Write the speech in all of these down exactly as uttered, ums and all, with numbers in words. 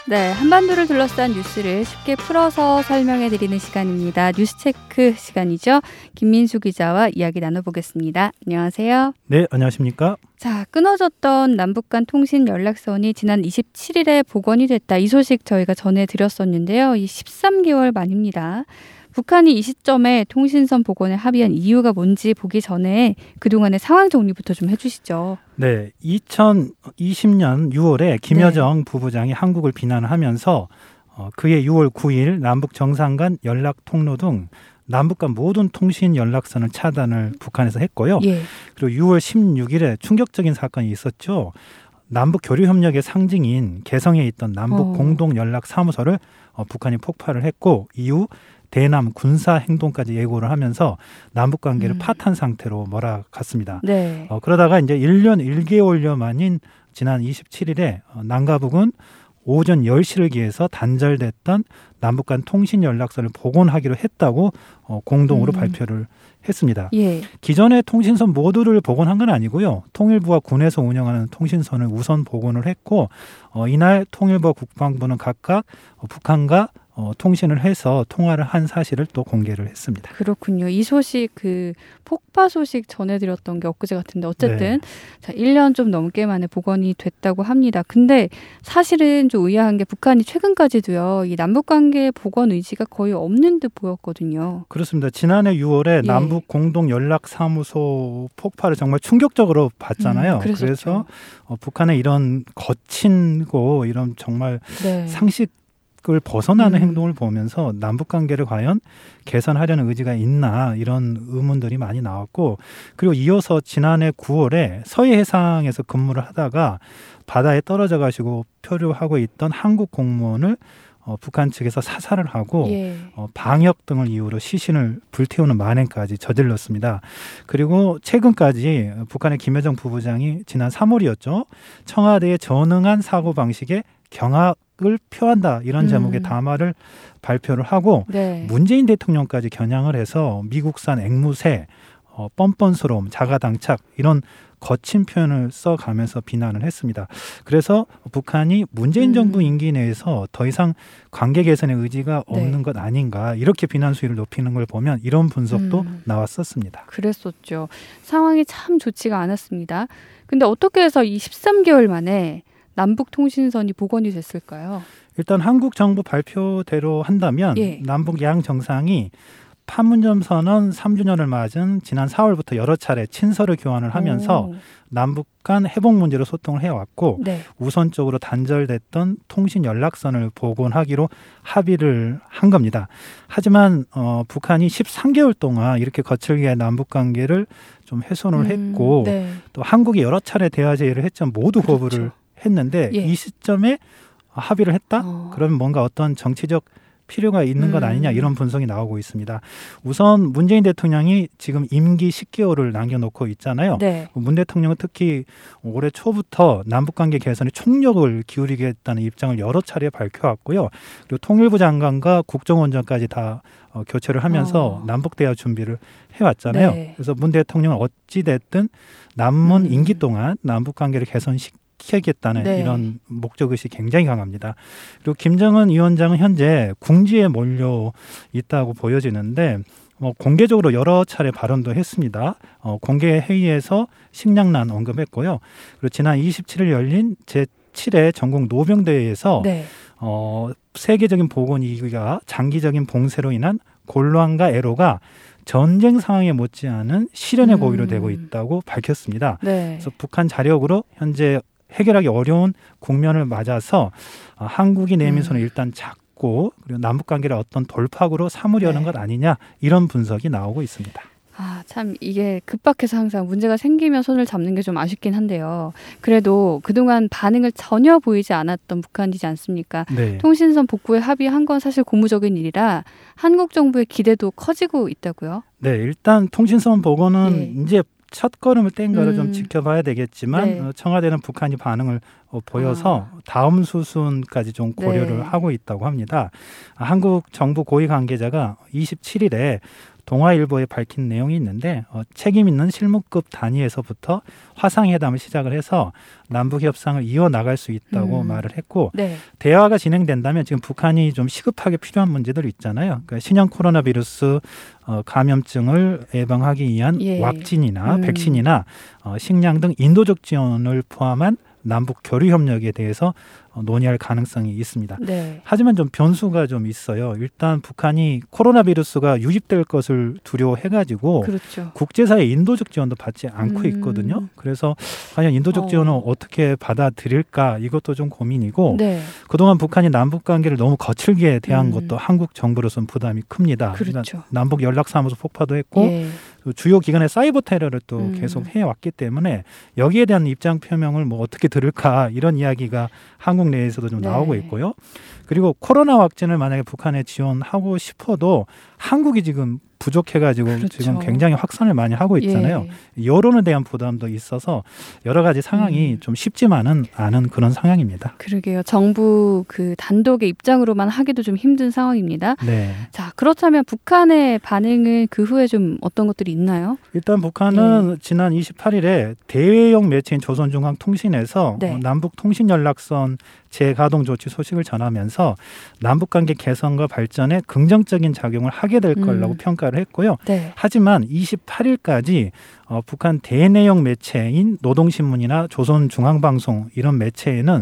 네, 한반도를 둘러싼 뉴스를 쉽게 풀어서 설명해드리는 시간입니다. 뉴스체크 시간이죠. 김민수 기자와 이야기 나눠보겠습니다. 안녕하세요. 네, 안녕하십니까? 자, 끊어졌던 남북 간 통신 연락선이 지난 이십칠일에 복원이 됐다. 이 소식 저희가 전해드렸었는데요. 이 십삼 개월 만입니다. 북한이 이 시점에 통신선 복원에 합의한 이유가 뭔지 보기 전에 그동안의 상황 정리부터 좀 해주시죠. 네, 이천이십년 유월에 김여정 네. 부부장이 한국을 비난하면서 어, 그해 유월 구일 남북 정상 간 연락 통로 등 남북 간 모든 통신 연락선을 차단을 북한에서 했고요. 예. 그리고 유월 십육일에 충격적인 사건이 있었죠. 남북 교류 협력의 상징인 개성에 있던 남북 어. 공동 연락 사무소를 어, 북한이 폭발을 했고 이후 대남 군사 행동까지 예고를 하면서 남북 관계를 음. 파탄 상태로 몰아갔습니다. 네. 어, 그러다가 이제 일 년 일 개월여 만인 지난 이십칠일에 어, 남가북은 오전 열 시를 기해서 단절됐던 남북 간 통신 연락선을 복원하기로 했다고 어, 공동으로 음. 발표를 했습니다. 예. 기존의 통신선 모두를 복원한 건 아니고요. 통일부와 군에서 운영하는 통신선을 우선 복원을 했고 어, 이날 통일부와 국방부는 각각 어, 북한과 어, 통신을 해서 통화를 한 사실을 또 공개를 했습니다. 그렇군요. 이 소식 그 폭파 소식 전해드렸던 게 엊그제 같은데 어쨌든 네. 자, 일 년 좀 넘게 만에 복원이 됐다고 합니다. 근데 사실은 좀 의아한 게 북한이 최근까지도요. 이 남북관계 복원 의지가 거의 없는 듯 보였거든요. 그렇습니다. 지난해 유월에 예. 남북 공동 연락 사무소 폭발을 정말 충격적으로 봤잖아요. 음, 그래서 어, 북한의 이런 거친고 이런 정말 네. 상식 을 벗어나는 음. 행동을 보면서 남북관계를 과연 개선하려는 의지가 있나 이런 의문들이 많이 나왔고 그리고 이어서 지난해 구월에 서해 해상에서 근무를 하다가 바다에 떨어져 가시고 표류하고 있던 한국 공무원을 어, 북한 측에서 사살을 하고 예. 어, 방역 등을 이유로 시신을 불태우는 만행까지 저질렀습니다. 그리고 최근까지 북한의 김여정 부부장이 지난 삼월이었죠. 청와대의 전응한 사고방식에 경악을 표한다 이런 제목의 음. 담화를 발표를 하고 네. 문재인 대통령까지 겨냥을 해서 미국산 앵무새, 어, 뻔뻔스러움, 자가당착 이런 거친 표현을 써가면서 비난을 했습니다. 그래서 북한이 문재인 음. 정부 임기 내에서 더 이상 관계 개선의 의지가 없는 네. 것 아닌가 이렇게 비난 수위를 높이는 걸 보면 이런 분석도 음. 나왔었습니다. 그랬었죠. 상황이 참 좋지가 않았습니다. 근데 어떻게 해서 이 십삼 개월 만에 남북 통신선이 복원이 됐을까요? 일단 한국 정부 발표대로 한다면 예. 남북 양 정상이 판문점 선언 삼 주년을 맞은 지난 사월부터 여러 차례 친서를 교환을 하면서 오. 남북 간 회복 문제로 소통을 해왔고 네. 우선적으로 단절됐던 통신 연락선을 복원하기로 합의를 한 겁니다. 하지만 어, 북한이 십삼 개월 동안 이렇게 거칠게 남북 관계를 좀 훼손을 음, 했고 네. 또 한국이 여러 차례 대화 제의를 했지만 모두 그렇죠. 거부를 했는데 예. 이 시점에 합의를 했다? 어. 그러면 뭔가 어떤 정치적 필요가 있는 것 아니냐 이런 분석이 나오고 있습니다. 우선 문재인 대통령이 지금 임기 십 개월을 남겨놓고 있잖아요. 네. 문 대통령은 특히 올해 초부터 남북관계 개선에 총력을 기울이겠다는 입장을 여러 차례 밝혀왔고요. 그리고 통일부 장관과 국정원장까지 다 어, 교체를 하면서 어. 남북대화 준비를 해왔잖아요. 네. 그래서 문 대통령은 어찌됐든 남문 음. 임기 동안 남북관계를 개선시키고 하겠다는 네. 이런 목적의식이 굉장히 강합니다. 그리고 김정은 위원장은 현재 궁지에 몰려 있다고 보여지는데 뭐 공개적으로 여러 차례 발언도 했습니다. 어, 공개 회의에서 식량난 언급했고요. 그리고 지난 이십칠일 열린 제칠회 전국 노병대회에서 네. 어, 세계적인 보건 위기가 장기적인 봉쇄로 인한 곤란과 애로가 전쟁 상황에 못지않은 실현의 음. 고비로 되고 있다고 밝혔습니다. 네. 그래서 북한 자력으로 현재 해결하기 어려운 국면을 맞아서 한국이 내민 손을 음. 일단 잡고 그리고 남북관계를 어떤 돌파구로 삼으려는 네. 것 아니냐 이런 분석이 나오고 있습니다. 아, 참 이게 급박해서 항상 문제가 생기면 손을 잡는 게 좀 아쉽긴 한데요. 그래도 그동안 반응을 전혀 보이지 않았던 북한이지 않습니까? 네. 통신선 복구에 합의한 건 사실 고무적인 일이라 한국 정부의 기대도 커지고 있다고요? 네, 일단 통신선 복원은 네. 이제 첫 걸음을 뗀 거를 음. 좀 지켜봐야 되겠지만 네. 청와대는 북한이 반응을 보여서 아. 다음 수순까지 좀 고려를 네. 하고 있다고 합니다. 한국 정부 고위 관계자가 이십칠일에 동아일보에 밝힌 내용이 있는데 어, 책임 있는 실무급 단위에서부터 화상회담을 시작을 해서 남북 협상을 이어나갈 수 있다고 음. 말을 했고 네. 대화가 진행된다면 지금 북한이 좀 시급하게 필요한 문제들이 있잖아요. 그러니까 신형 코로나 비루스 어, 감염증을 예방하기 위한 예. 왁진이나 음. 백신이나 어, 식량 등 인도적 지원을 포함한 남북 교류 협력에 대해서 논의할 가능성이 있습니다. 네. 하지만 좀 변수가 좀 있어요. 일단 북한이 코로나 비루스가 유입될 것을 두려워해가지고 그렇죠. 국제사회 인도적 지원도 받지 않고 음. 있거든요. 그래서 과연 인도적 어. 지원을 어떻게 받아들일까 이것도 좀 고민이고 네. 그동안 북한이 남북관계를 너무 거칠게 대한 음. 것도 한국 정부로서는 부담이 큽니다. 그렇죠. 그러니까 남북 연락사무소 폭파도 했고 예. 주요 기관의 사이버 테러를 또 음. 계속 해왔기 때문에 여기에 대한 입장 표명을 뭐 어떻게 들을까 이런 이야기가 한국 내에서도 좀 네. 나오고 있고요. 그리고 코로나 왁진을 만약에 북한에 지원하고 싶어도 한국이 지금 부족해가지고 그렇죠. 지금 굉장히 확산을 많이 하고 있잖아요. 예. 여론에 대한 부담도 있어서 여러 가지 상황이 음. 좀 쉽지만은 않은 그런 상황입니다. 그러게요. 정부 그 단독의 입장으로만 하기도 좀 힘든 상황입니다. 네. 자, 그렇다면 북한의 반응은 그 후에 좀 어떤 것들이 있나요? 일단 북한은 예. 지난 이십팔일에 대외용 매체인 조선중앙통신에서 네. 어, 남북 통신연락선 재가동 조치 소식을 전하면서 남북관계 개선과 발전에 긍정적인 작용을 하게 될 거라고 음. 평가를 했고요. 네. 하지만 이십팔일까지 어, 북한 대내용 매체인 노동신문이나 조선중앙방송 이런 매체에는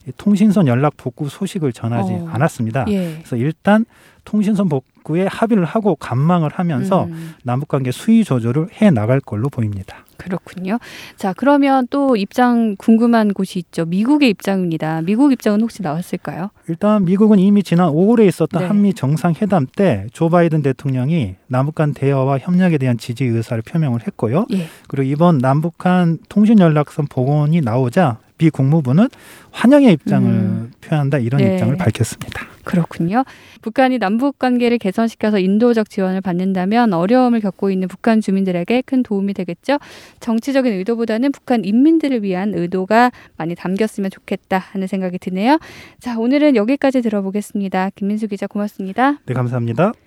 통신선 연락 복구 소식을 전하지 어. 않았습니다. 예. 그래서 일단 통신선 복구에 합의를 하고 간망을 하면서 음. 남북관계 수위 조절을 해나갈 걸로 보입니다. 그렇군요. 자, 그러면 또 입장 궁금한 곳이 있죠. 미국의 입장입니다. 미국 입장은 혹시 나왔을까요? 일단 미국은 이미 지난 오월에 있었던 네. 한미 정상회담 때 조 바이든 대통령이 남북 간 대화와 협력에 대한 지지 의사를 표명을 했고요. 예. 그리고 이번 남북 간 통신연락선 복원이 나오자 미 국무부는 환영의 입장을 음. 표한다 이런 네. 입장을 밝혔습니다. 그렇군요. 북한이 남북 관계를 개선시켜서 인도적 지원을 받는다면 어려움을 겪고 있는 북한 주민들에게 큰 도움이 되겠죠. 정치적인 의도보다는 북한 인민들을 위한 의도가 많이 담겼으면 좋겠다 하는 생각이 드네요. 자, 오늘은 여기까지 들어보겠습니다. 김민수 기자 고맙습니다. 네, 감사합니다.